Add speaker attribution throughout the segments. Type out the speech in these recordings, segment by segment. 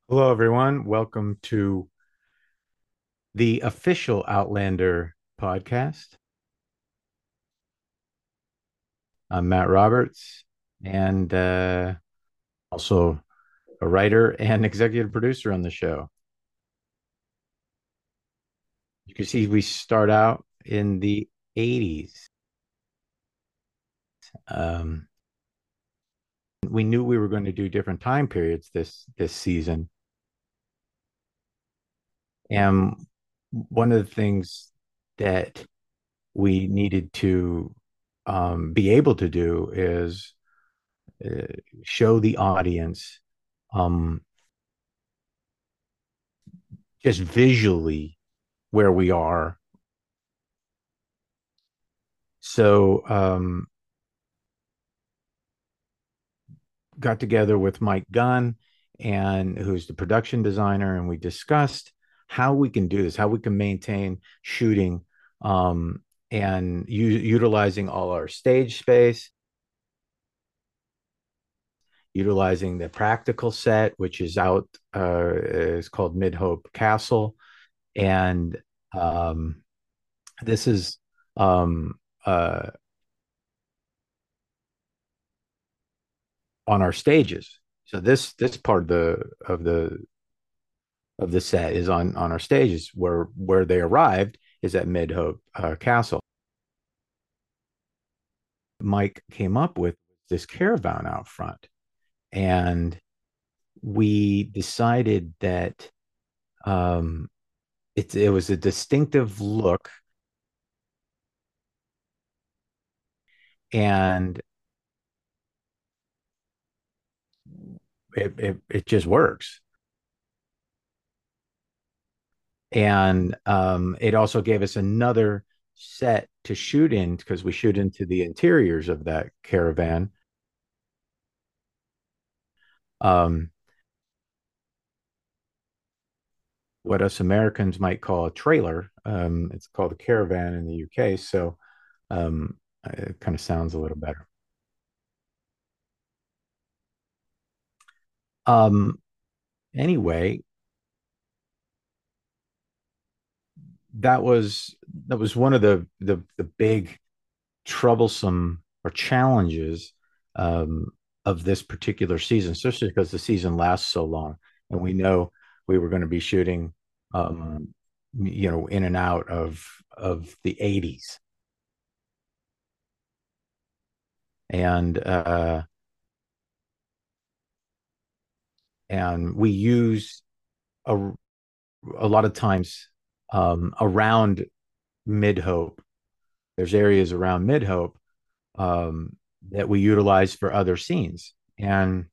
Speaker 1: Hello, everyone. Welcome to the official Outlander podcast. I'm Matt Roberts, and also a writer and executive producer on the show. You can see we start out in the 80s. Um, we knew we were going to do different time periods this season, and one of the things that we needed to be able to do is uh, show the audience um, just visually where we are. So got together with Mike Gunn and who's the production designer, and we discussed how we can do this, how we can maintain shooting and utilizing all our stage space, utilizing the practical set, which is out, is called Mid-Hope Castle. And um, this is um, uh, on our stages. So this part of the set is on our stages. Where they arrived is at Mid-Hope Castle. Mike came up with this caravan out front, and we decided that um, it was a distinctive look, and it just works. And it also gave us another set to shoot in because we shoot into the interiors of that caravan. Um, what us Americans might call a trailer. It's called a caravan in the UK. So it kind of sounds a little better. Um, anyway, that was one of the big troublesome or challenges um, of this particular season, especially because the season lasts so long, and we know we were going to be shooting, um, in and out of the 80s, and and we use a a lot of times around Mid Hope. There's areas around Mid Hope um, that we utilize for other scenes, and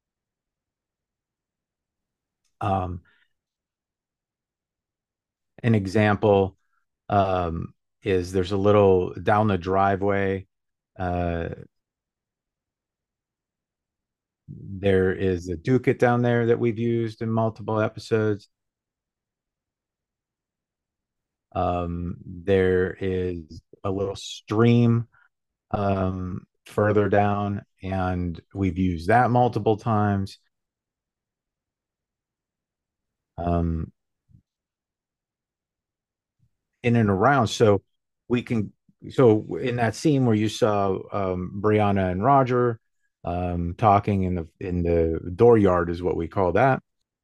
Speaker 1: um, an example is there's a little down the driveway. Uh, there is a Ducat down there that we've used in multiple episodes. There is a little stream further down, and we've used that multiple times. Um, in and around. So we can, so in that scene where you saw Brianna and Roger talking in the dooryard is what we call that.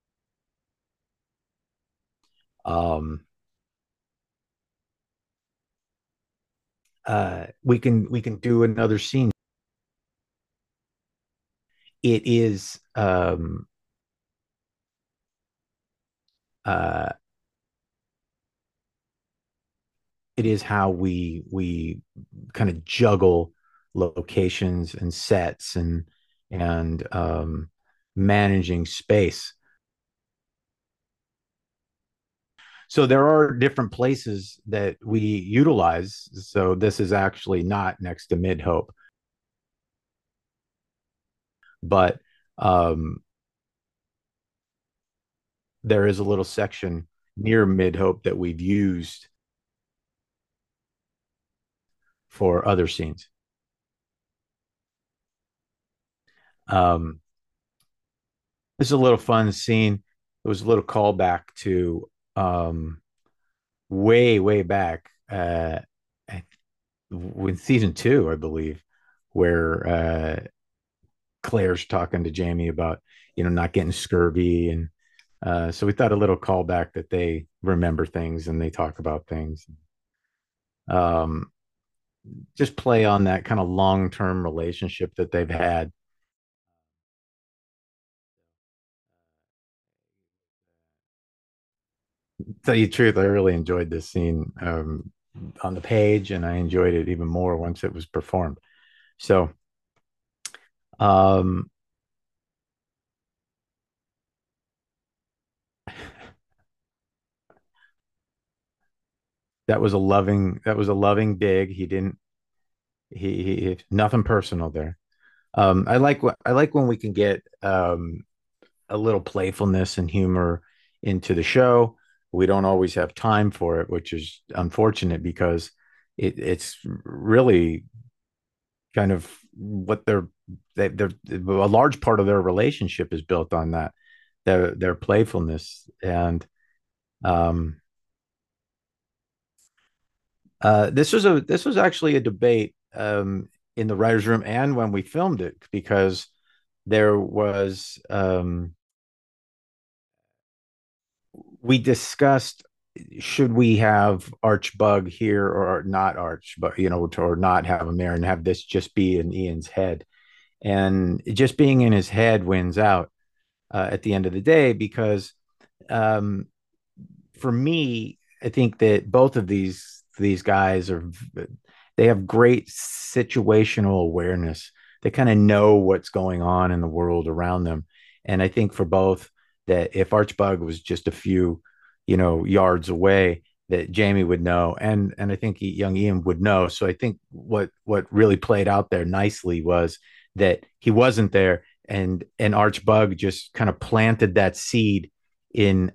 Speaker 1: Um, we can do another scene. It is uh, it is how we kind of juggle locations and sets and managing space. So there are different places that we utilize. So this is actually not next to Mid Hope, but um, there is a little section near Mid Hope that we've used for other scenes. Um, this is a little fun scene. it was a little callback to way back with season two, I believe, where Claire's talking to Jamie about not getting scurvy, and so we thought a little callback that they remember things and they talk about things. Um, just play on that kind of long term relationship that they've had. Tell you the truth, I really enjoyed this scene on the page, and I enjoyed it even more once it was performed. So um, that was a loving dig. He didn't he nothing personal there. I like when we can get a little playfulness and humor into the show. We don't always have time for it, which is unfortunate because it's really kind of what they're a large part of their relationship is built on that, their playfulness. And um this was actually a debate in the writers room and when we filmed it, because there was we discussed, should we have Archbug here or not Arch, but or not have him there and have this just be in Ian's head. And just being in his head wins out at the end of the day, because um, for me, I think that both of these guys they have great situational awareness. They kind of know what's going on in the world around them. And I think for both, that if Archbug was just a few, yards away, that Jamie would know, and I think young Ian would know. So I think what really played out there nicely was that he wasn't there, and Archbug just kind of planted that seed in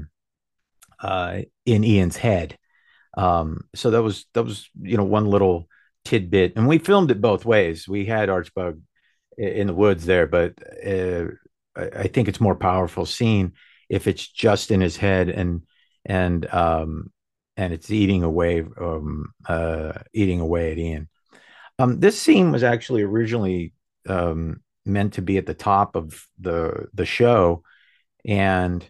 Speaker 1: in Ian's head. So that was one little tidbit, and we filmed it both ways. We had Archbug in the woods there, but I think it's more powerful scene if it's just in his head, and and it's eating away at Ian. This scene was actually originally meant to be at the top of the show, and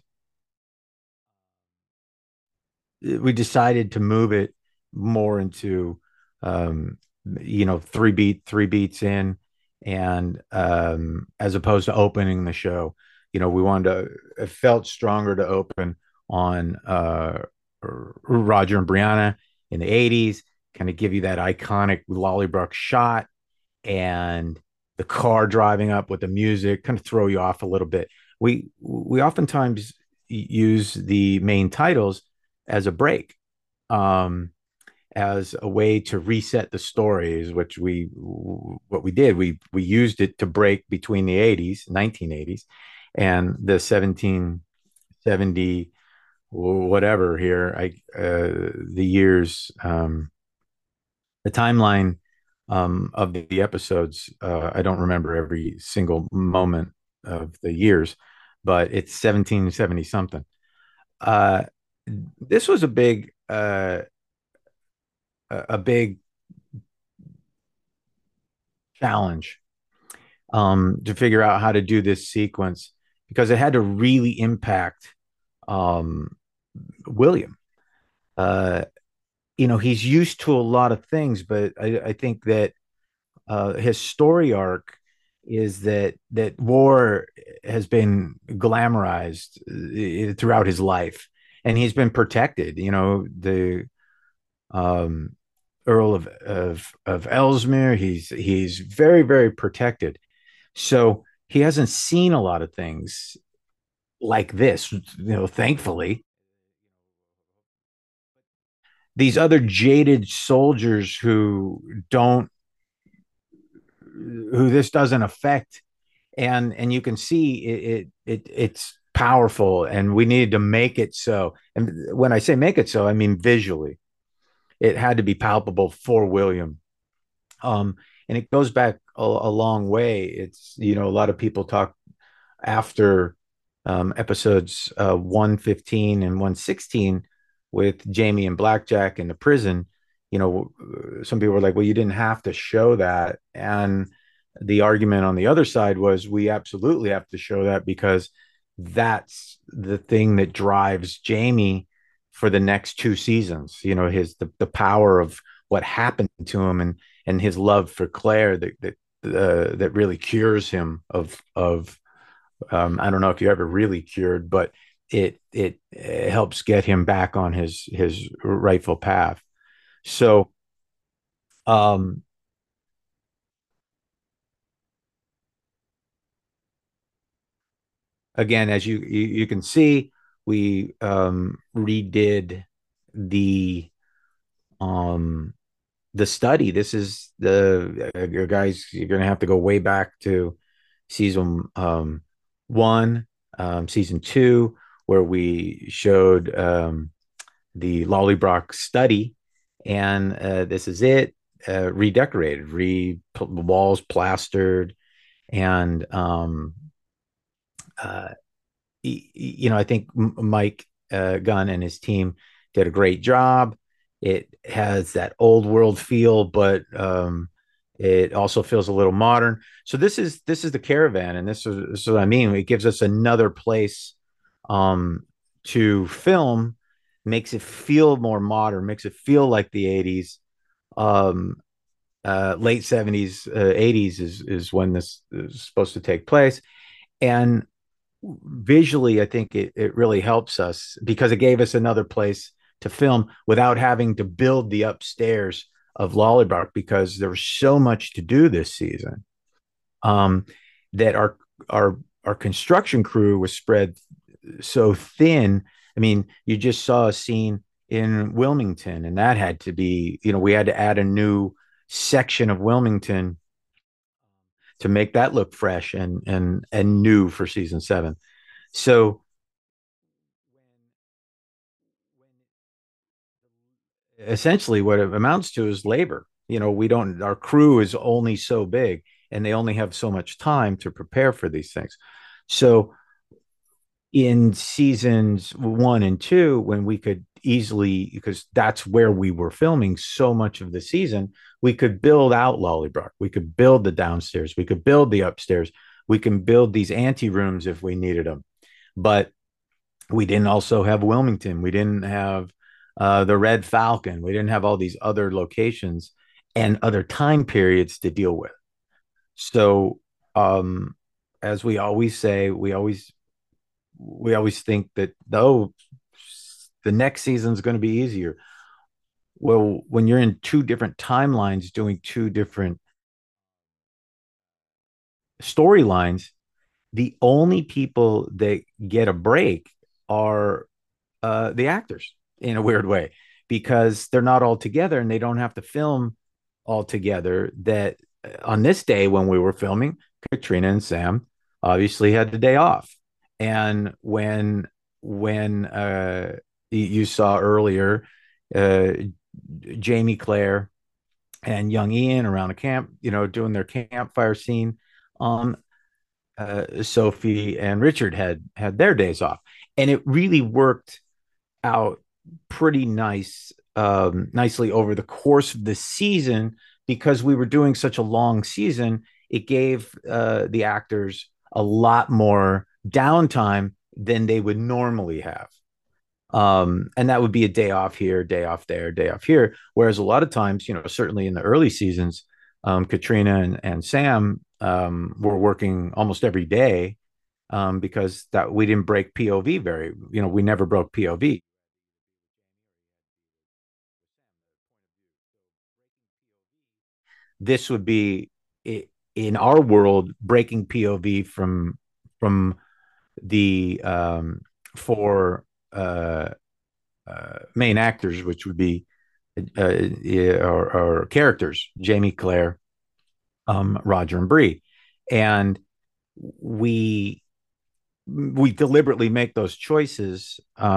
Speaker 1: we decided to move it more into um three beats in, and as opposed to opening the show. We wanted to, it felt stronger to open on Roger and Brianna in the 80s, kind of give you that iconic Lollybrook shot, and the car driving up with the music kind of throw you off a little bit. We oftentimes use the main titles as a break, um, as a way to reset the stories, which we what we did, we used it to break between the 80s, 1980s, and the 1770 whatever here, the years, the timeline of the episodes. I don't remember every single moment of the years, but it's 1770 something. Uh, this was a big challenge to figure out how to do this sequence, because it had to really impact um, William. Uh, he's used to a lot of things, but I think that his story arc is that war has been glamorized throughout his life, and he's been protected. The um, Earl of Ellesmere. He's very very protected, so he hasn't seen a lot of things like this. Thankfully, these other jaded soldiers don't who this doesn't affect, and you can see it's powerful, and we needed to make it so. And when I say make it so, I mean visually. It had to be palpable for William. And it goes back a long way. It's, a lot of people talk after. episodes 115 and 116 with Jamie and Blackjack in the prison, some people were like, well, you didn't have to show that. And the argument on the other side was we absolutely have to show that because that's the thing that drives Jamie for the next two seasons. The power of what happened to him and his love for Claire that really cures him of I don't know if you're ever really cured, but it helps get him back on his rightful path. So um, again, as you can see, we redid the um, the study. This is the guys. You're going to have to go way back to season one, season two, where we showed the Lollybrock study, and this is it, redecorated, walls plastered, and uh, I think Mike Gunn and his team did a great job. It has that old world feel, but it also feels a little modern. So this is the caravan, and this is what I mean. It gives us another place um, to film, makes it feel more modern, makes it feel like the '80s. Um, Late '70s, '80s is when this is supposed to take place, and visually, I think it really helps us because it gave us another place to film without having to build the upstairs of Lollybrock because there was so much to do this season um, that our our construction crew was spread so thin. I mean, you just saw a scene in Wilmington, and that had to be, we had to add a new section of Wilmington to make that look fresh and new for season seven. So essentially what it amounts to is labor. We don't, our crew is only so big and they only have so much time to prepare for these things. So in seasons one and two, when we could easily, because that's where we were filming so much of the season, we could build out Lollybrook. We could build the downstairs. We could build the upstairs. We can build these ante rooms if we needed them. But we didn't also have Wilmington. We didn't have the Red Falcon. We didn't have all these other locations and other time periods to deal with. So, um, as we always say, we always think that though the next season is going to be easier. Well, when you're in two different timelines doing two different storylines, the only people that get a break are the actors in a weird way because they're not all together and they don't have to film all together. That on this day when we were filming, Katrina and Sam obviously had the day off, and when you saw earlier, uh, Jamie, Claire, and young Ian around a camp, doing their campfire scene. Um, Sophie and Richard had their days off, and it really worked out pretty nicely over the course of the season because we were doing such a long season. It gave the actors a lot more downtime than they would normally have. And that would be a day off here, day off there, day off here. Whereas a lot of times, certainly in the early seasons, Katrina and Sam were working almost every day because that we didn't break POV we never broke POV. This would be in our world breaking POV from the four main actors, which would be our characters, Jamie, Claire, Roger, and Bree, and we we deliberately make those choices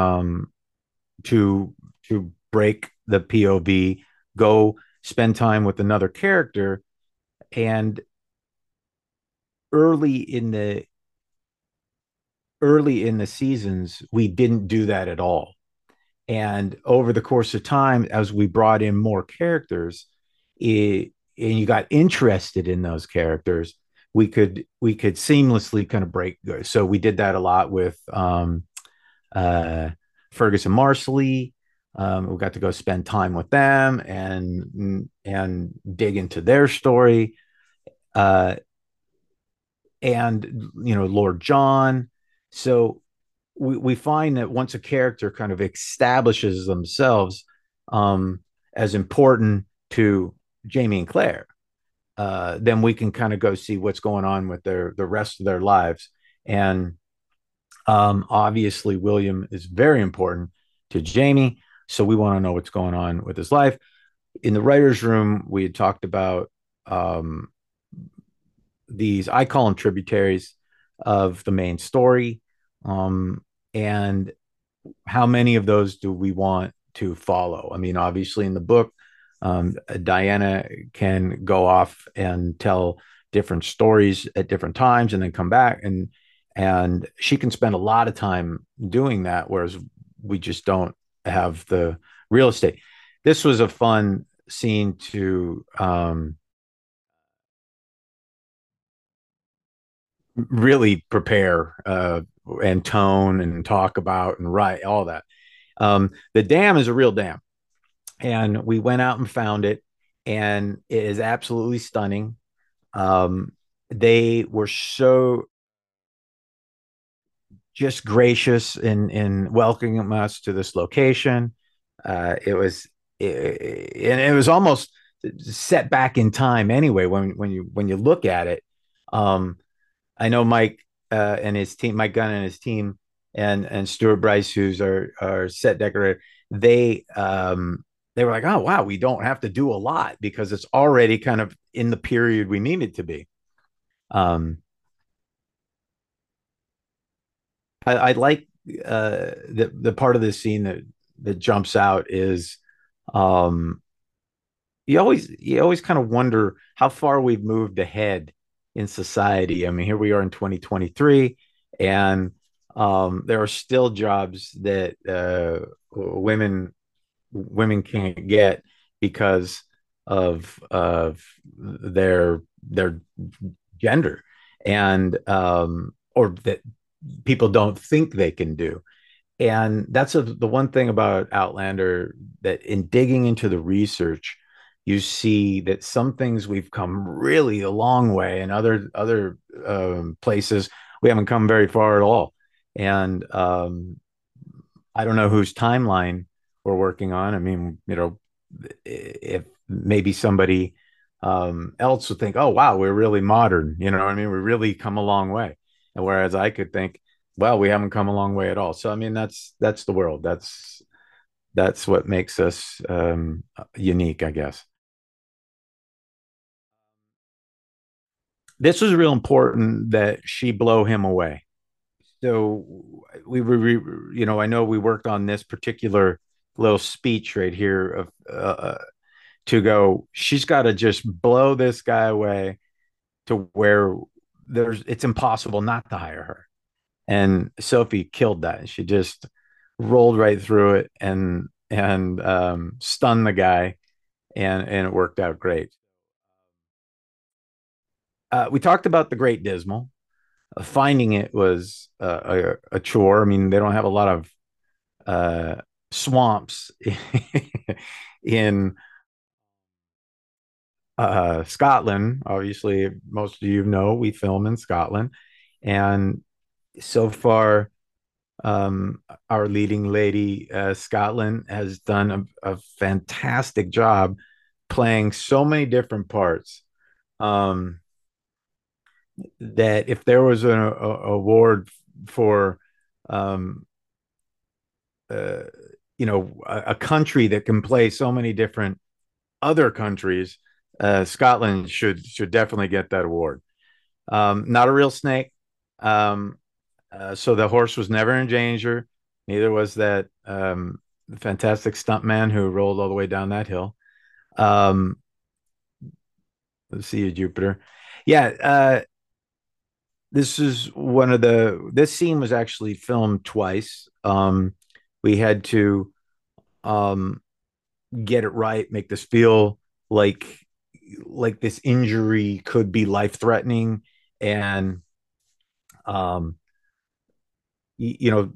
Speaker 1: to break the POV, go spend time with another character, and early in the early in the seasons, we didn't do that at all. And over the course of time, as we brought in more characters, and you got interested in those characters, we could seamlessly kind of break. So we did that a lot with uh, Fergus and Marcelly. We got to go spend time with them and dig into their story. Uh, and Lord John. So we find that once a character kind of establishes themselves um, as important to Jamie and Claire, then we can kind of go see what's going on with the rest of their lives. And obviously, William is very important to Jamie, so we want to know what's going on with his life. In the writers' room, we had talked about um, these, I call them tributaries of the main story. Um, and how many of those do we want to follow? I mean, obviously, in the book, Diana can go off and tell different stories at different times and then come back, and she can spend a lot of time doing that, whereas we just don't have the real estate. This was a fun scene to really prepare and tone and talk about and write all that. The dam is a real dam, and we went out and found it, and it is absolutely stunning. Um, they were so just gracious in welcoming us to this location. And it was almost set back in time anyway when you look at it. Um, I know Mike and his team, Mike Gunn and his team, and Stuart Bryce, who's our set decorator. They were like, oh wow, we don't have to do a lot because it's already kind of in the period we need it to be. Um, I like the part of the scene that jumps out is um, you always kind of wonder how far we've moved ahead in society. I mean, here we are in 2023, and there are still jobs that women can't get because of their gender, and or that people don't think they can do. And that's the one thing about Outlander, that in digging into the research, you see that some things we've come really a long way, and other places we haven't come very far at all. And I don't know whose timeline we're working on. I mean, if maybe somebody else would think, "Oh, wow, we're really modern." I mean, we really come a long way. And whereas I could think, well, we haven't come a long way at all. So I mean, that's the world. That's what makes us unique, I guess. This was real important that she blow him away. So I know we worked on this particular little speech right here of to go. She's got to just blow this guy away to where it's impossible not to hire her. And Sophie killed that. She just rolled right through it and stunned the guy, and it worked out great. We talked about the Great Dismal. Finding it was a chore. I mean, they don't have a lot of uh, swamps in Scotland. Obviously, most of you know we film in Scotland, and so far, our leading lady, Scotland, has done a fantastic job playing so many different parts. Um, that if there was an award for, um, uh, a country that can play so many different other countries, Scotland should definitely get that award. Not a real snake. Um, so the horse was never in danger. Neither was that fantastic stuntman who rolled all the way down that hill. Um, let's see, Jupiter. Yeah, this is this scene was actually filmed twice. We had to um get it right, make this feel like this injury could be life threatening, and um you know,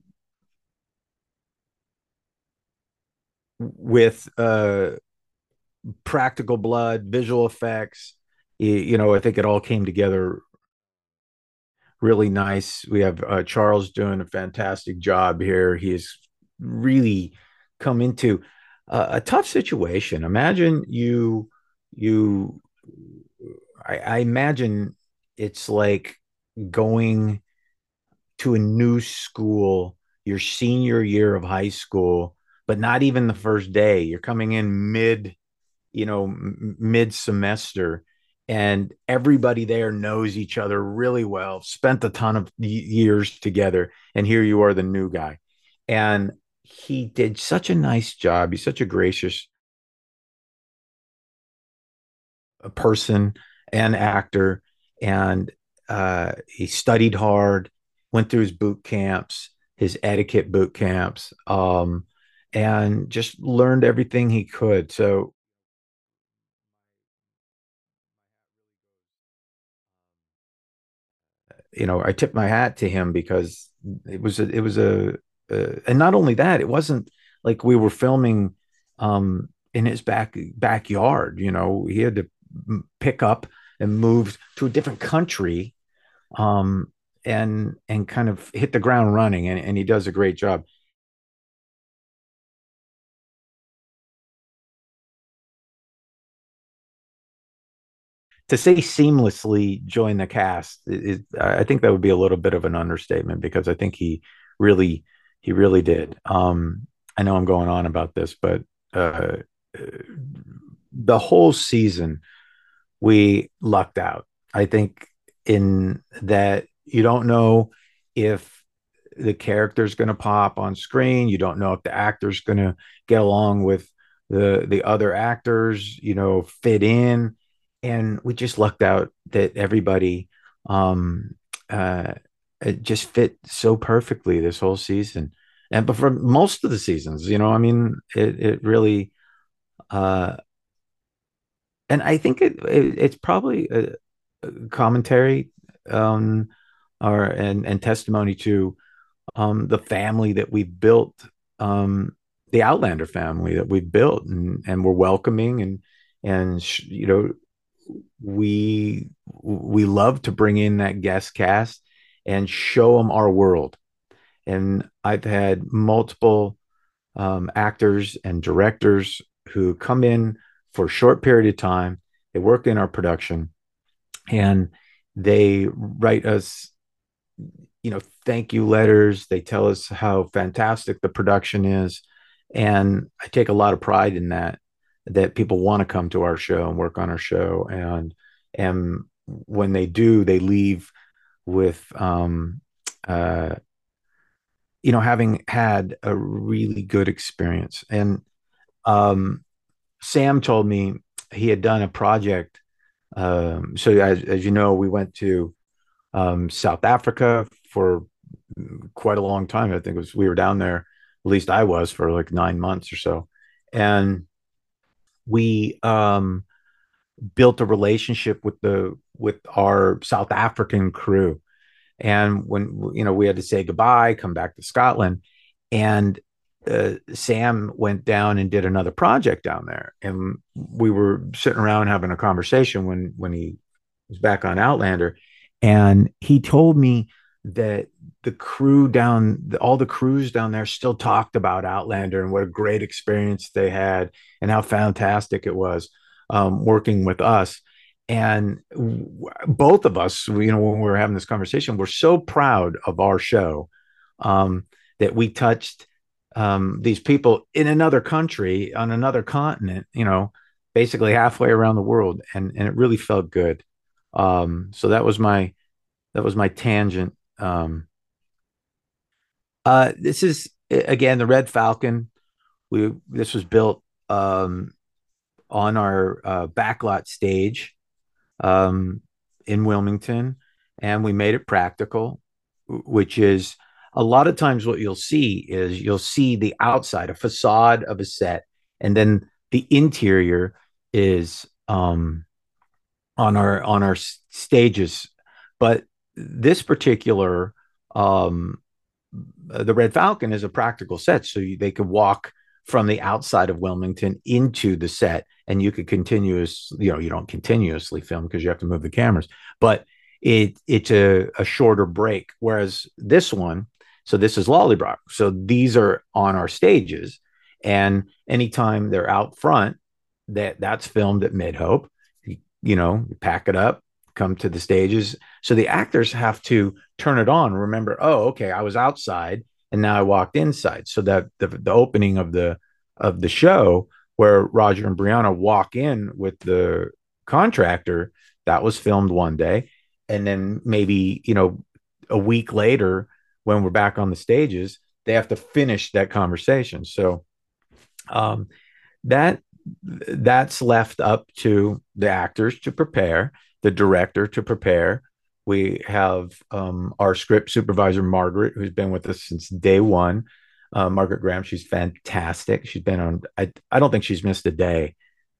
Speaker 1: with practical blood, visual effects, I think it all came together really nice. We have Charles doing a fantastic job here. He has really come into a tough situation. Imagine you, I imagine it's like going to a new school, your senior year of high school, but not even the first day. You're coming in mid semester, and everybody there knows each other really well, spent a ton of years together, and here you are, the new guy. And he did such a nice job. He's such a gracious person and actor, and he studied hard, went through his boot camps, his etiquette boot camps, and just learned everything he could. So I tip my hat to him because and not only that, it wasn't like we were filming in his backyard. He had to pick up and move to a different country, um, and kind of hit the ground running, and he does a great job. To say seamlessly join the cast, I think that would be a little bit of an understatement because I think really he really did. I know I'm going on about this, but the whole season we lucked out. I think in that you don't know if the character's going to pop on screen. You don't know if the actor's going to get along with the other actors, fit in. And we just lucked out that everybody um, uh, it just fit so perfectly this whole season. And but for most of the seasons, I mean, it really uh, and I think it's probably a commentary um, or and testimony to the family that we've built, um, the Outlander family that we've built, and we're welcoming, and we love to bring in that guest cast and show them our world. And I've had multiple actors and directors who come in for a short period of time. They work in our production, and they write us, thank you letters. They tell us how fantastic the production is. And I take a lot of pride in that people want to come to our show and work on our show. And when they do, they leave with, uh, having had a really good experience. And um, Sam told me he had done a project. So as you know, we went to South Africa for quite a long time. I think we were down there, at least I was, for like 9 months or so. And we built a relationship with our South African crew. And when we had to say goodbye, come back to Scotland, and Sam went down and did another project down there, and we were sitting around having a conversation when he was back on Outlander, and he told me that all the crews down there still talked about Outlander and what a great experience they had and how fantastic it was working with us. And both of us, when we were having this conversation, we're so proud of our show, that we touched these people in another country on another continent, basically halfway around the world, and it really felt good. So that was my tangent. This is again the Red Falcon. This was built on our backlot stage um, in Wilmington, and we made it practical, which is a lot of times what you'll see the outside, a facade of a set, and then the interior is on our stages. But this particular the Red Falcon is a practical set, so they could walk from the outside of Wilmington into the set, and you could you don't continuously film because you have to move the cameras, but it's a shorter break. Whereas this one, so this is Lollybrock, so these are on our stages, and anytime they're out front, that's filmed at Mid Hope. You pack it up, come to the stages. So the actors have to turn it on. Remember, oh, okay, I was outside and now I walked inside. So that the opening of the show where Roger and Brianna walk in with the contractor, that was filmed one day. And then maybe, a week later, when we're back on the stages, they have to finish that conversation. So um, that that's left up to the actors to prepare, the director to prepare. We have our script supervisor Margaret, who's been with us since day one. Margaret Graham, she's fantastic. She's been on. I don't think she's missed a day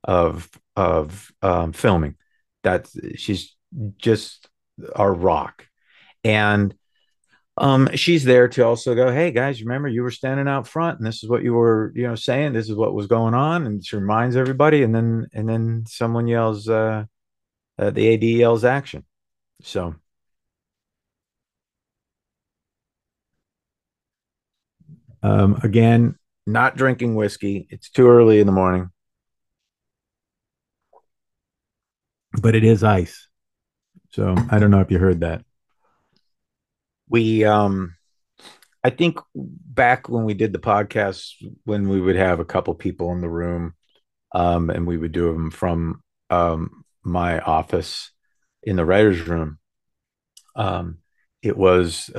Speaker 1: of filming. That she's just our rock, and she's there to also go, hey guys, remember you were standing out front and this is what you were, saying, this is what was going on. And she reminds everybody. And then someone yells, the AD yells action. So, again, not drinking whiskey. It's too early in the morning, but it is ice. So I don't know if you heard that. We, I think back when we did the podcast, when we would have a couple people in the room, and we would do them from my office in the writer's room. Um, it was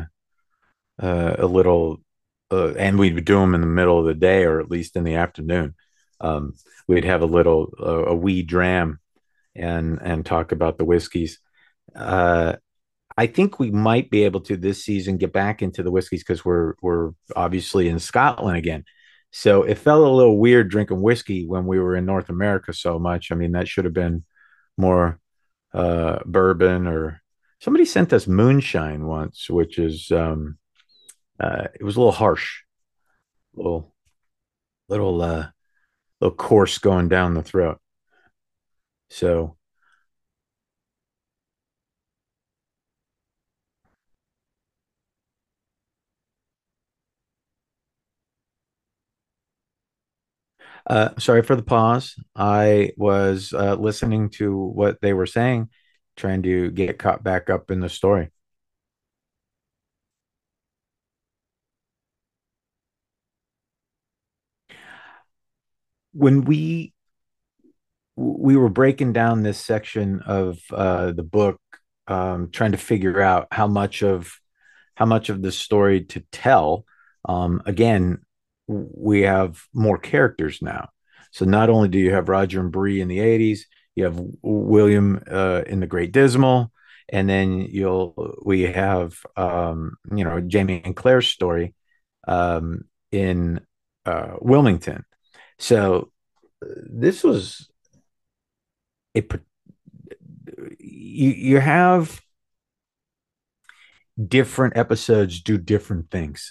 Speaker 1: a little, and we'd do them in the middle of the day or at least in the afternoon. Um, we'd have a little, a wee dram and talk about the whiskeys. Uh, I think we might be able to this season get back into the whiskeys because we're obviously in Scotland again. So it felt a little weird drinking whiskey when we were in North America so much. I mean, that should have been more bourbon, or somebody sent us moonshine once, which is it was a little harsh, little little little coarse going down the throat. So sorry for the pause. I was listening to what they were saying, trying to get caught back up in the story. When we were breaking down this section of the book, trying to figure out how much of the story to tell. Again, we have more characters now. So not only do you have Roger and Bree in the 80s, you have William in the Great Dismal, and then we have Jamie and Claire's story in Wilmington. So this was a you have different episodes do different things.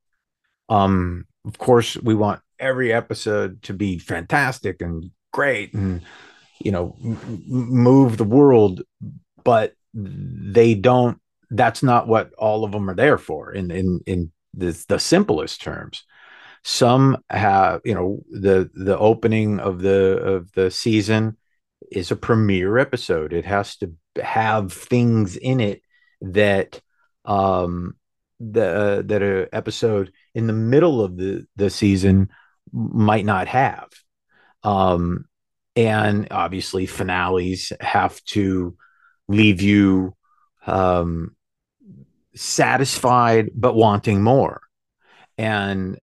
Speaker 1: Of course, we want every episode to be fantastic and great and move the world, but they don't. That's not what all of them are there for. In the simplest terms, some have the opening of the season is a premiere episode. It has to have things in it that um that a episode in the middle of the season might not have. Um and obviously finales have to leave you um satisfied but wanting more. And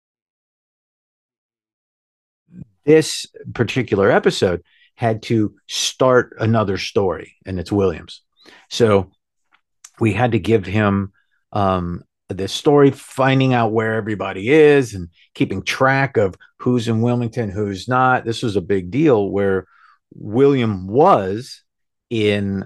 Speaker 1: this particular episode had to start another story, and it's Williams. So we had to give him this story, finding out where everybody is and keeping track of who's in Wilmington, who's not. This was a big deal where William was in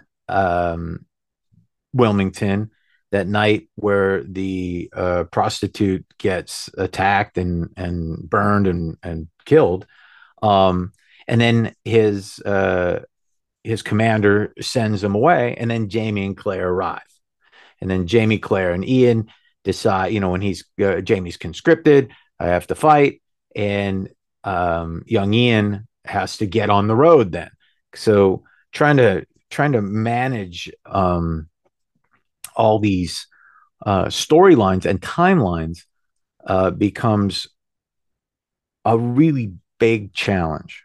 Speaker 1: Wilmington that night where the prostitute gets attacked and burned and killed. Um, and then his commander sends him away, and then Jamie and Claire arrive. And then Jamie, Claire, and Ian decide, when he's Jamie's conscripted, I have to fight, and young Ian has to get on the road then. So trying to manage all these storylines and timelines becomes a really big challenge.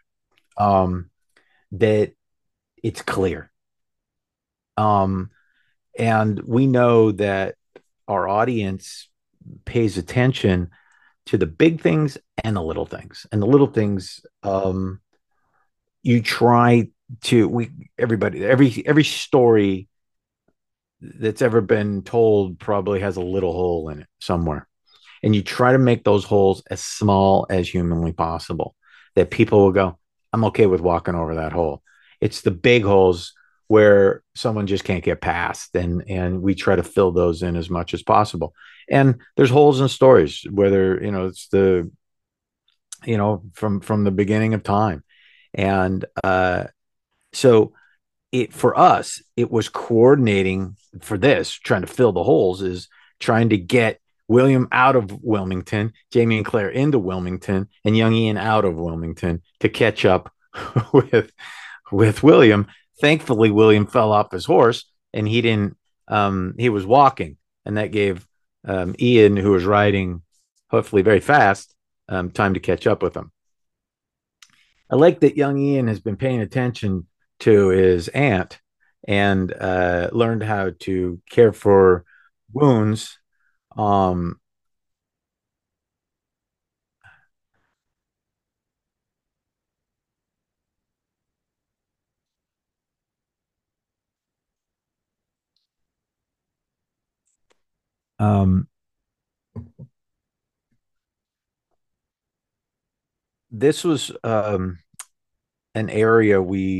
Speaker 1: That it's clear. Um, and we know that our audience pays attention to the big things and the little things. And the little things, you try to we everybody every story that's ever been told probably has a little hole in it somewhere. And you try to make those holes as small as humanly possible that people will go, I'm okay with walking over that hole. It's the big holes where someone just can't get past, and we try to fill those in as much as possible. And there's holes in stories, whether it's the from the beginning of time. And so it for us, it was coordinating for this, trying to fill the holes, is trying to get William out of Wilmington, Jamie and Claire into Wilmington, and young Ian out of Wilmington to catch up with William. Thankfully, William fell off his horse and he didn't. He was walking, and that gave Ian, who was riding, hopefully very fast, time to catch up with him. I like that young Ian has been paying attention to his aunt and learned how to care for wounds. Um, um, this was an area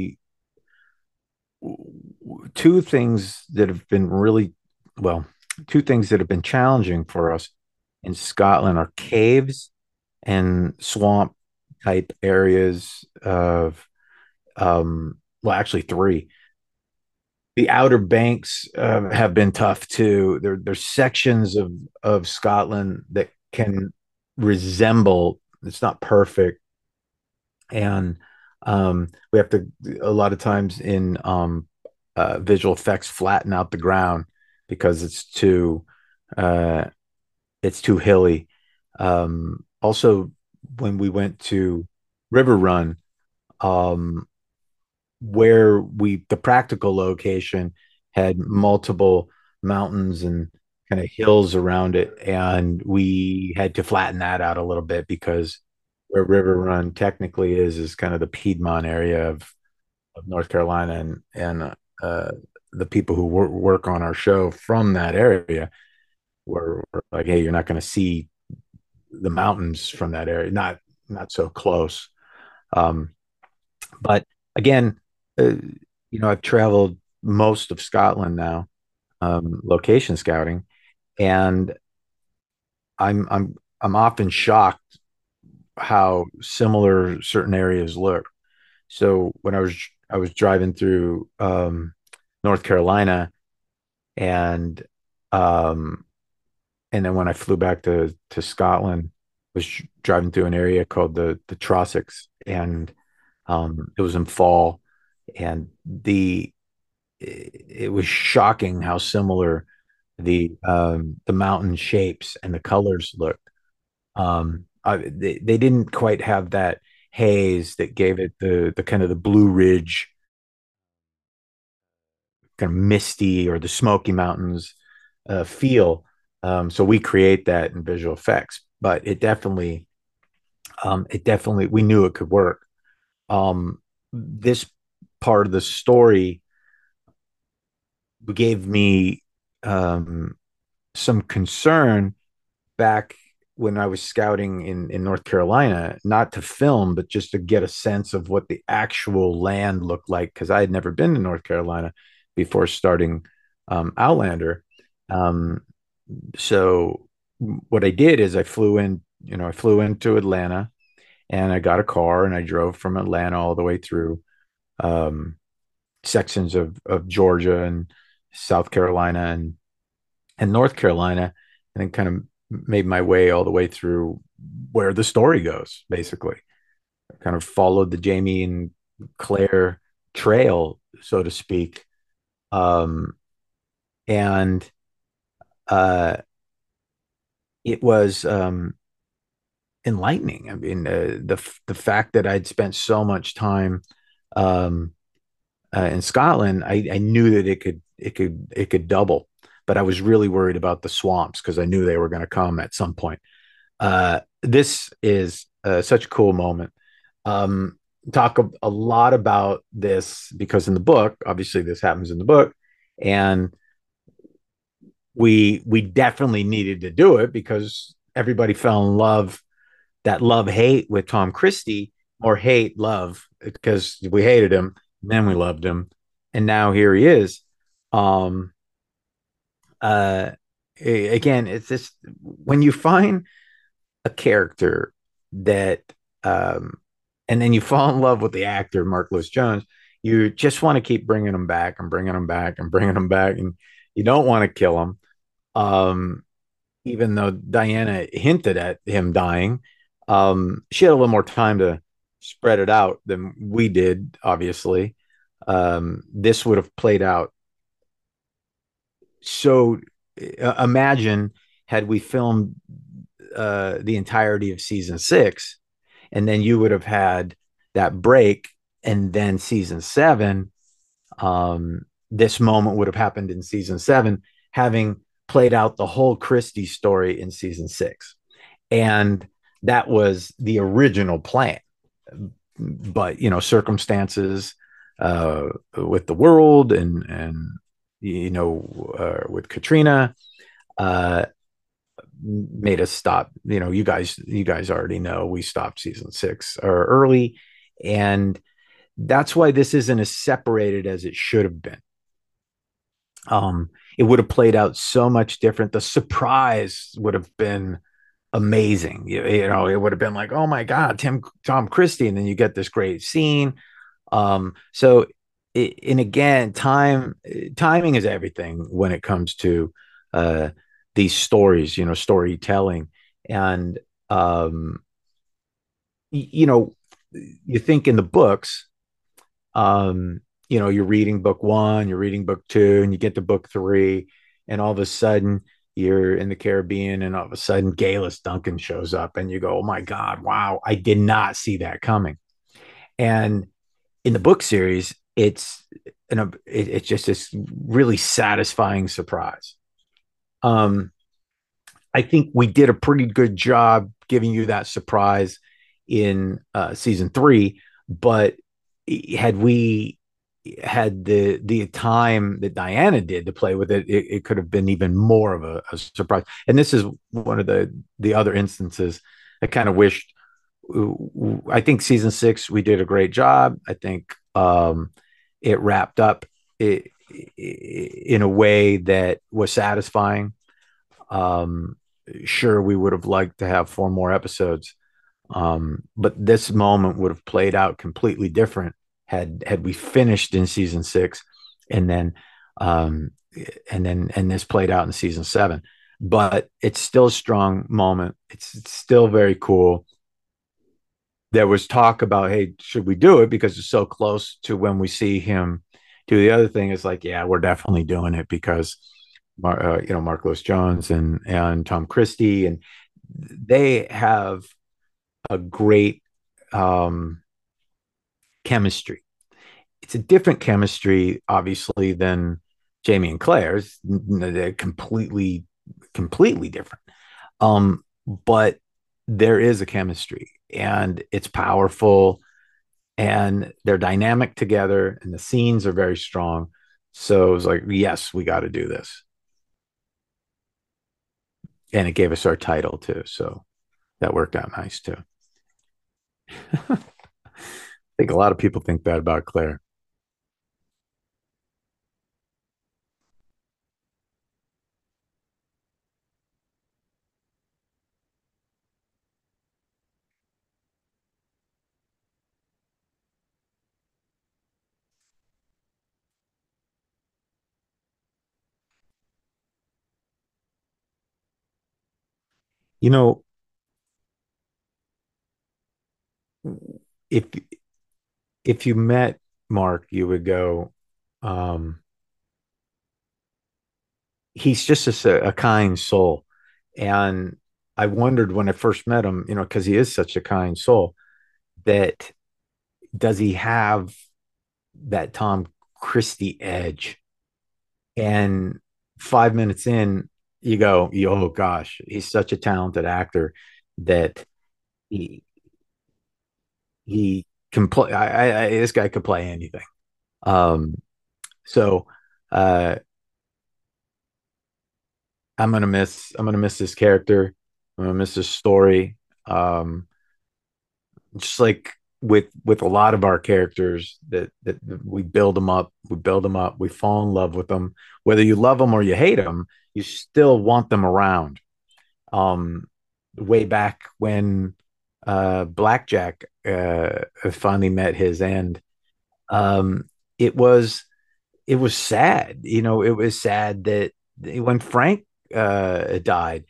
Speaker 1: two things that have been really well, two things that have been challenging for us in Scotland are caves and swamp type areas of well, actually three. The Outer Banks have been tough too. There's sections of Scotland that can resemble. It's not perfect, and we have to a lot of times in visual effects flatten out the ground because uh, it's too hilly. Also, when we went to River Run, um, where we the practical location had multiple mountains and kind of hills around it, and we had to flatten that out a little bit because where River Run technically is kind of the Piedmont area of North Carolina, and the people who work on our show from that area were like, hey, you're not going to see the mountains from that area, not so close. Um, but again, uh, I've traveled most of Scotland now, location scouting, and I'm often shocked how similar certain areas look. So when I was driving through North Carolina, and um, and then when I flew back to Scotland, was driving through an area called the Trossachs, and it was in fall, and it was shocking how similar the mountain shapes and the colors looked. They didn't quite have that haze that gave it the kind of the Blue Ridge kind of misty or the Smoky Mountains feel. So we create that in visual effects, but it definitely we knew it could work. This part of the story gave me um, some concern back when I was scouting in North Carolina, not to film, but just to get a sense of what the actual land looked like, because I had never been to North Carolina before starting Outlander. Um, so what I did is I flew into Atlanta and I got a car and I drove from Atlanta all the way through um, sections of Georgia and South Carolina and North Carolina, and then kind of made my way all the way through where the story goes, basically. I kind of followed the Jamie and Claire trail, so to speak. Um, and uh, it was enlightening. I mean, the fact that I'd spent so much time um, in Scotland, I knew that it could double, but I was really worried about the swamps because I knew they were going to come at some point. This is such a cool moment. Um, talk a lot about this because in the book, obviously, this happens in the book, and we definitely needed to do it because everybody fell in love, that love hate with Tom Christie, or hate love because we hated him, and then we loved him, and now here he is. Um, uh, Again, it's just when you find a character that um and then you fall in love with the actor Mark Lewis Jones, you just want to keep bringing him back and bringing him back and bringing him back, and you don't want to kill him. um Even though Diana hinted at him dying, she had a little more time to spread it out than we did, obviously. This would have played out. So imagine had we filmed the entirety of season 6, and then you would have had that break, and then season 7. This moment would have happened in season 7, having played out the whole Christie story in season 6, and that was the original plan. But circumstances with the world and with Katrina uh, made us stop. You guys already know we stopped season 6 or early, and that's why this isn't as separated as it should have been. It would have played out so much different. The surprise would have been amazing. It would have been like, oh my God, Tom Christie, and then you get this great scene. So, and again, timing is everything when it comes to uh, these stories. Storytelling, and um, you know, you think in the books, um, you're reading book 1, you're reading book 2, and you get to book 3, and all of a sudden you're in the Caribbean, and all of a sudden Galus Duncan shows up, and you go, "Oh my God, wow! I did not see that coming." And in the book series, it's just this really satisfying surprise. Um, I think we did a pretty good job giving you that surprise in season 3, but had we had the time that Diana did to play with it could have been even more of a surprise. And this is one of the other instances I kind of wished. I think season 6 we did a great job. I think it wrapped up in a way that was satisfying. Um, sure, we would have liked to have 4 more episodes, but this moment would have played out completely different had we finished in season 6, and then um, and this played out in season 7. But it's still a strong moment. It's still very cool. There was talk about, hey, should we do it because it's so close to when we see him do the other thing? Is like, yeah, we're definitely doing it because Mark Lewis Jones and Tom Christie, and they have a great um, chemistry. It's a different chemistry, obviously, than Jamie and Claire's. They're completely different. But there is a chemistry, and it's powerful, and they're dynamic together, and the scenes are very strong. So it was like, yes, we got to do this. And it gave us our title too. So that worked out nice too. I think a lot of people think that about Claire. You know, if if you met Mark, you would go, um, he's just a kind soul. And I wondered when I first met him, because he is such a kind soul, that does he have that Tom Christie edge? And 5 minutes in, you go, oh gosh, he's such a talented actor that he he can play. This guy could play anything. Um, so uh, I'm gonna miss this character. I'm gonna miss this story. Um, just like with a lot of our characters that we build them up, we fall in love with them. Whether you love them or you hate them, you still want them around. Um, way back when Blackjack finally met his end, um, it was it was sad. It was sad that when Frank died,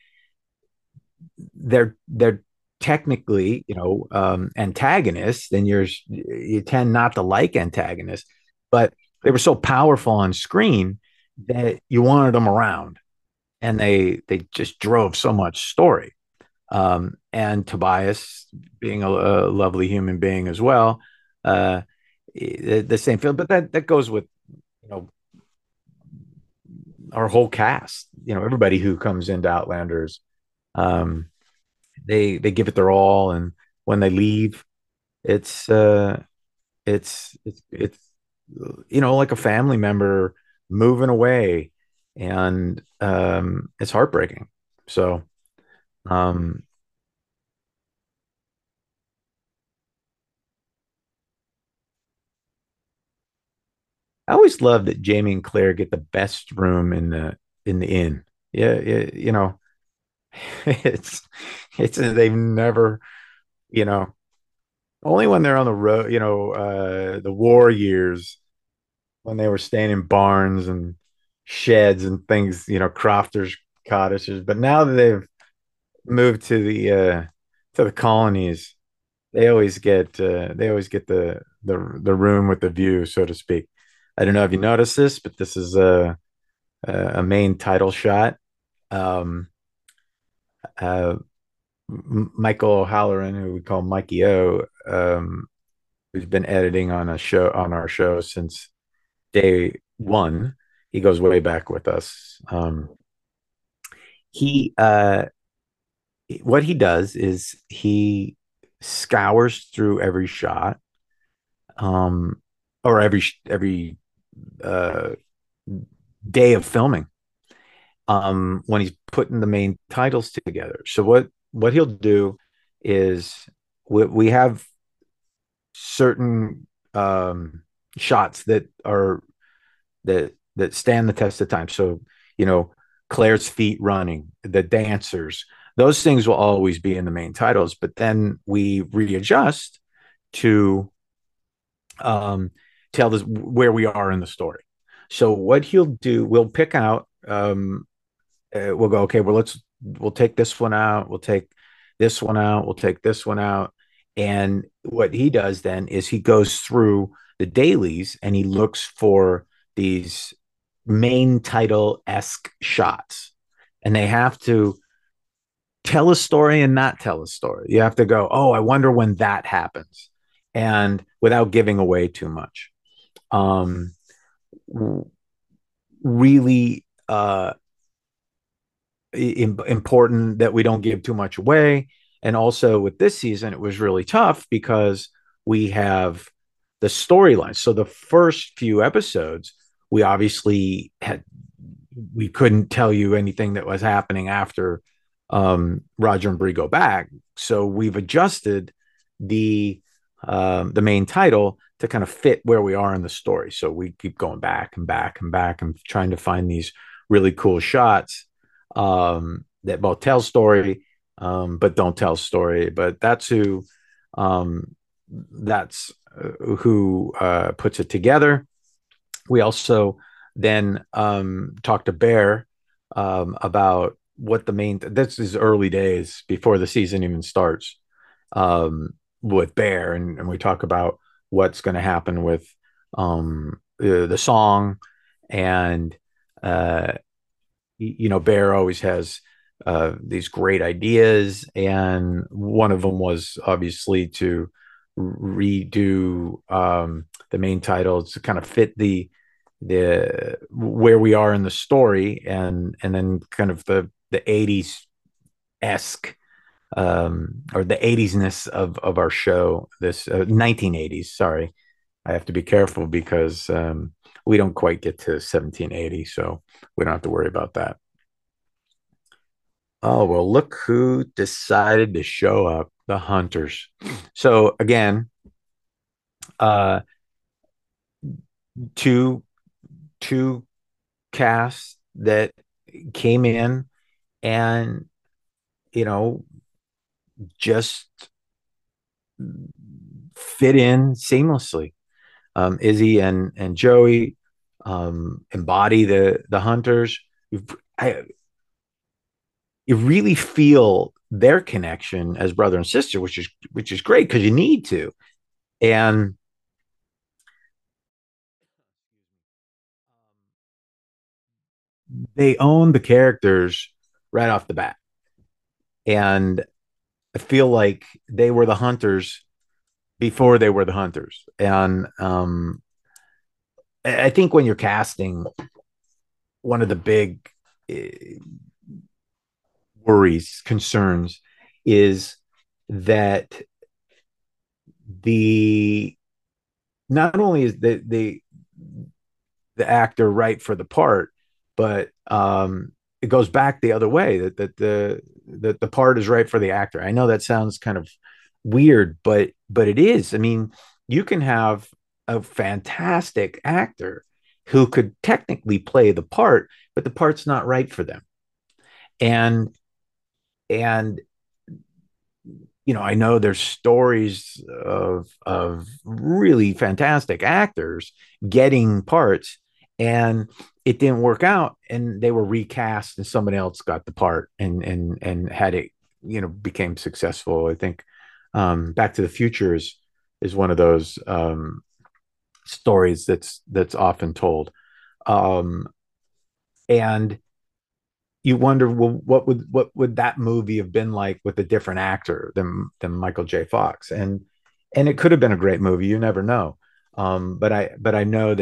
Speaker 1: they're technically antagonists, and you tend not to like antagonists, but they were so powerful on screen that you wanted them around, and they just drove so much story. And Tobias being a lovely human being as well, uh, the same feel, but that goes with you know our whole cast. Everybody who comes into Outlanders, um, they give it their all, and when they leave, it's it's like a family member moving away, and it's heartbreaking. So um, I always love that Jamie and Claire get the best room in the inn. Yeah, yeah, it's they've never, you know, only when they're on the road, the war years when they were staying in barns and sheds and things, crofters cottages. But now that they've moved to the colonies, they always get the room with the view, so to speak. I don't know if you noticed this, but this is a main title shot. Um, uh, Michael O'Halloran, who we call Mikey O, who's been editing on our show since day one. He goes way back with us. He What he does is he scours through every shot, um, or every uh, day of filming, when he's putting the main titles together. So what he'll do is we have certain shots that stand the test of time. So, you know, Claire's feet running, the dancers, those things will always be in the main titles, but then we readjust to tell us where we are in the story. So what he'll do, we'll pick out, we'll go, okay, well, we'll take this one out, we'll take this one out, we'll take this one out. And what he does then is he goes through the dailies and he looks for these main title esque shots. And they have to tell a story and not tell a story. You have to go, oh, I wonder when that happens, and without giving away too much. Um, Really important that we don't give too much away. And also with this season, it was really tough because we have the storyline. So the first few episodes, we couldn't tell you anything that was happening after Roger and Bree go back. So we've adjusted the the main title to kind of fit where we are in the story. So we keep going back and back and back and trying to find these really cool shots that both tell story but don't tell story. But um, that's who puts it together. We also then talked to Bear about what the main. This is early days before the season even starts um, with Bear, and we talk about what's going to happen with the song, and uh, Bear always has these great ideas, and one of them was obviously to redo the main title to kind of fit the where we are in the story, and then kind of the 80s esque or the 80s ness of our show, this 1980s. Sorry, I have to be careful because we don't quite get to 1780, so we don't have to worry about that. Oh, well, look who decided to show up, the Hunters. So again, uh two two casts that came in and just fit in seamlessly. Izzy and Joey embody the Hunters. I, you really feel their connection as brother and sister, which is great because you need to. And they own the characters right off the bat. And I feel like they were the hunters before they were the hunters. And I think when you're casting, one of the big uh, worries, concerns is that the not only is the actor right for the part, but it goes back the other way that the part is right for the actor. I know that sounds kind of weird, but it is. I mean, you can have a fantastic actor who could technically play the part, but the part's not right for them. And and I know there's stories of really fantastic actors getting parts, and it didn't work out, and they were recast, and somebody else got the part, and had it, became successful. I think Back to the Future is one of those stories that's often told, um, and you wonder, well, what would that movie have been like with a different actor than Michael J. Fox? And it could have been a great movie. You never know. But I know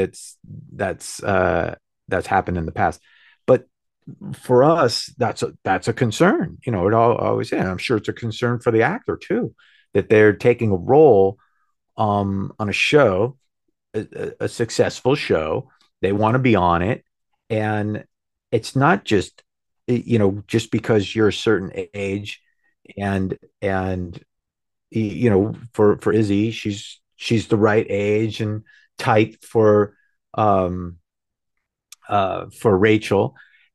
Speaker 1: that's happened in the past. But for us, that's a concern. It always is. I'm sure it's a concern for the actor too, that they're taking a role on a show, a successful show. They want to be on it, and it's not just because you're a certain age, and for Izzy, she's the right age and type for Rachel,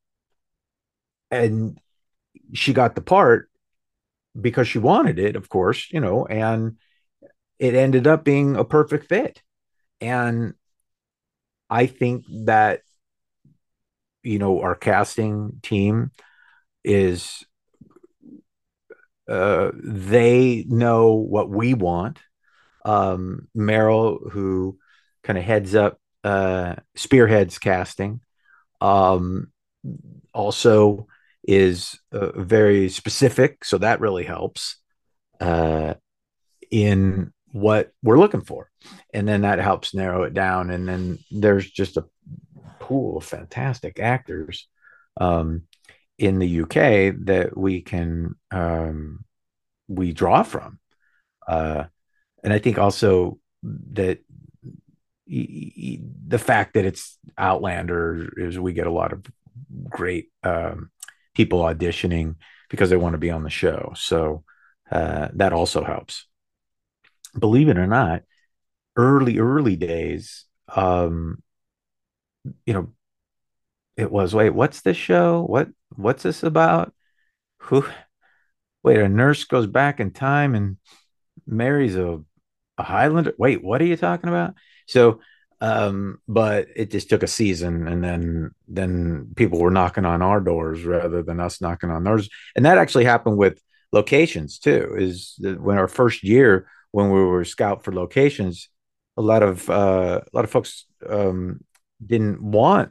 Speaker 1: and she got the part because she wanted it, of course, and it ended up being a perfect fit. And I think that our casting team is they know what we want. Meryl, who kind of heads up spearheads casting, um, also is very specific, so that really helps uh, in what we're looking for, and then that helps narrow it down. And then there's just a pool of fantastic actors um, in the UK that we draw from. Uh, and I think also that the fact that it's Outlander is we get a lot of great people auditioning. because they want to be on the show. So that also helps. Believe it or not, early days, you know, it was, wait, what's this show? What's this about? Who Wait, a nurse goes back in time and marries a Highlander. Wait, what are you talking about? So, but it just took a season, and then people were knocking on our doors rather than us knocking on theirs. And that actually happened with locations too. Is that when our first year, when we were scout for locations, a lot of folks didn't want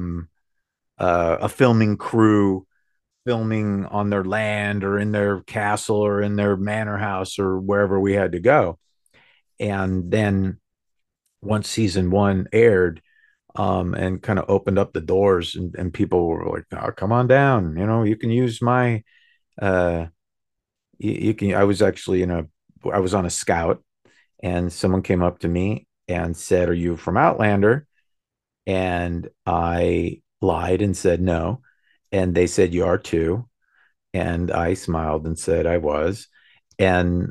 Speaker 1: a filming crew filming on their land or in their castle or in their manor house or wherever we had to go. And then once season one aired, and kind of opened up the doors, and people were like, oh, come on down, you can use my uh you can I was actually I was on a scout, and someone came up to me and said, are you from Outlander? And I lied and said no. And they said, you are too. And I smiled and said I was. And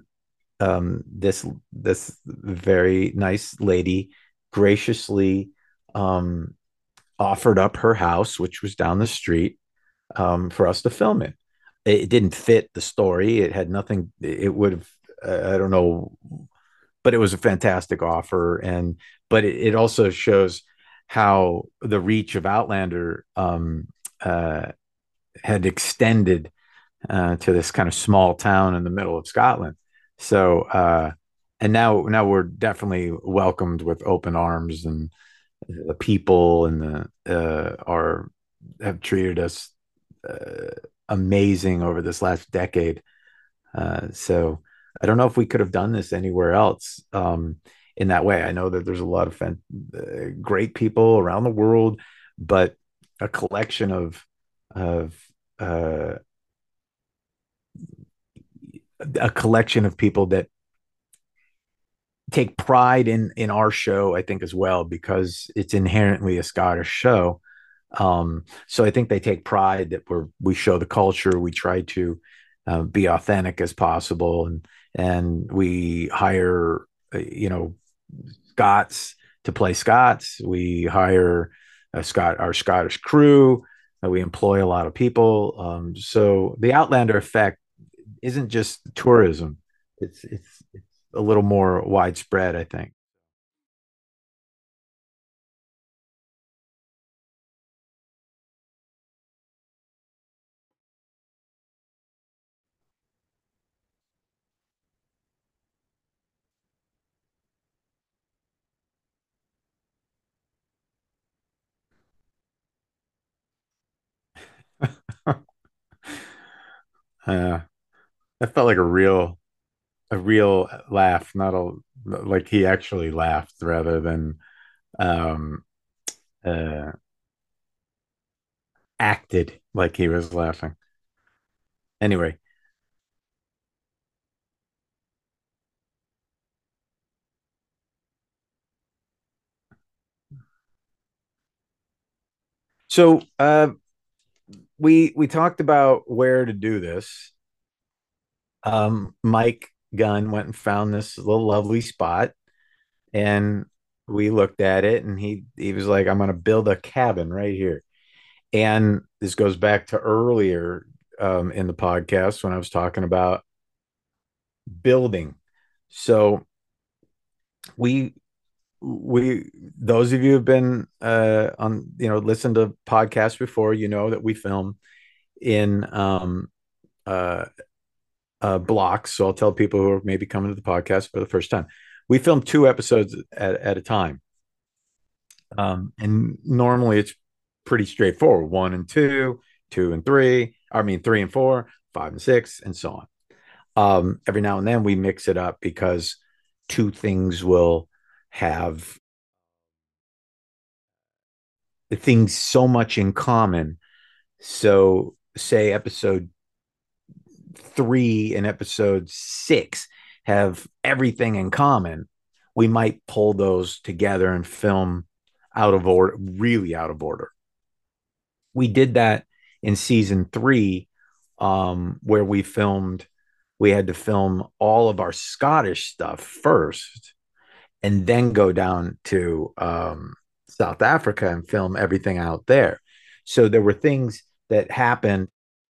Speaker 1: this very nice lady graciously um, offered up her house, which was down the street, for us to film it. It didn't fit the story. It had nothing. It would have. I don't know, but it was a fantastic offer, and but it also shows how the reach of Outlander uh, had extended to this kind of small town in the middle of Scotland. So, and now we're definitely welcomed with open arms, and the people and the are have treated us uh, amazing over this last decade. So I don't know if we could have done this anywhere else in that way. I know that there's a lot of great people around the world, but a collection of uh, a collection of people that take pride in our show, I think, as well, because it's inherently a Scottish show. So I think they take pride that we show the culture. We try to be authentic as possible, and we hire Scots to play Scots. We hire our Scottish crew. We employ a lot of people. So the Outlander effect isn't just tourism. It's a little more widespread, I think. uh, that felt like a real laugh, not a like he actually laughed rather than um uh acted like he was laughing. Anyway, so we talked about where to do this. Mike Gunn went and found this little lovely spot, and we looked at it, and he was like, I'm gonna build a cabin right here. And this goes back to earlier in the podcast when I was talking about building. So we we those of you who've been on listen to podcasts before, that we film in uh blocks. So I'll tell people who are maybe coming to the podcast for the first time. We film two episodes at a time. And normally it's pretty straightforward: one and two, two and three, I mean three and four, five and six, and so on. Every now and then we mix it up because two things will have things so much in common. So, say episode three and episode six have everything in common. We might pull those together and film out of order, really out of order. We did that in season three where we had to film all of our Scottish stuff first and then go down to South Africa and film everything out there. So there were things that happened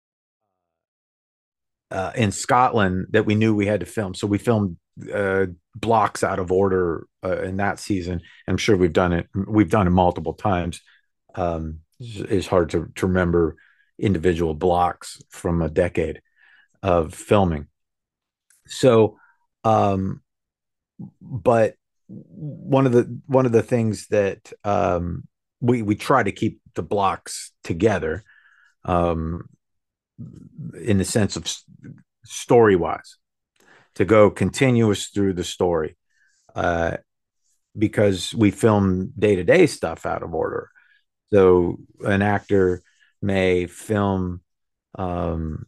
Speaker 1: in Scotland that we knew we had to film. So we filmed blocks out of order in that season. I'm sure we've done it. We've done it multiple times. It's hard to remember individual blocks from a decade of filming. So, um, but one of the things that we try to keep the blocks together, um, in the sense of story wise, to go continuous through the story, uh, because we film day to day stuff out of order. So an actor may film um,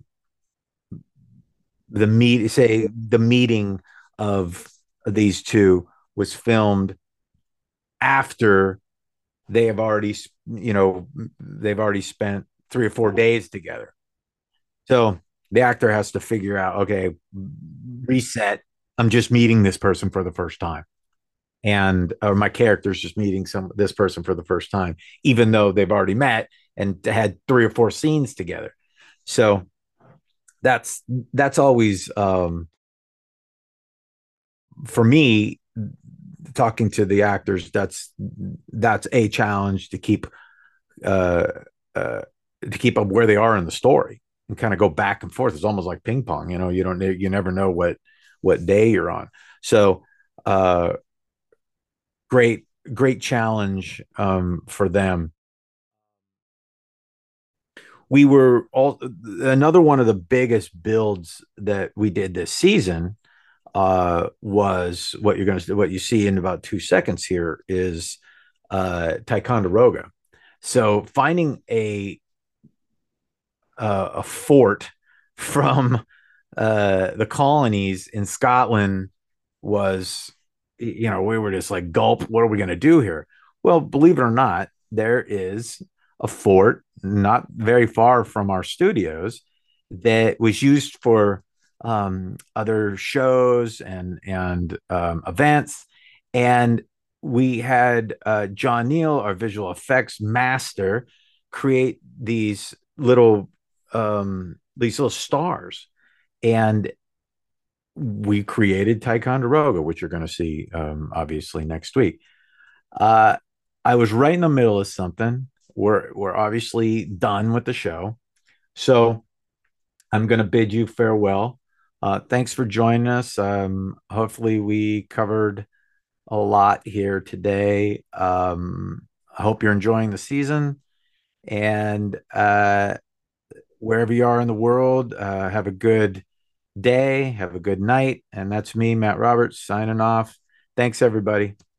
Speaker 1: say the meeting of these two was filmed after they have already, they've already spent 3 or 4 days together. So the actor has to figure out, okay, reset. I'm just meeting this person for the first time, and or my character's just meeting this person for the first time, even though they've already met and had 3 or 4 scenes together. So that's that's always, for me, talking to the actors. That's a challenge uh, uh, to keep up where they are in the story and kind of go back and forth. It's almost like ping pong. You never know what day you're on. So uh, great challenge for them. We were all Another one of the biggest builds that we did this season was what you see in about 2 seconds here is Ticonderoga. So finding a fort from the colonies in Scotland was, we were just like, gulp, what are we going to do here? Well, believe it or not, there is a fort not very far from our studios that was used for other shows and events. And we had John Neal, our visual effects master, create these little stars, and we created Ticonderoga, which you're going to see, obviously, next week. Uh, I was right in the middle of something. We're obviously done with the show, so I'm going to bid you farewell. Thanks for joining us. Hopefully, we covered a lot here today. I hope you're enjoying the season, and wherever you are in the world, have a good day, have a good night. And that's me, Matt Roberts, signing off. Thanks, everybody.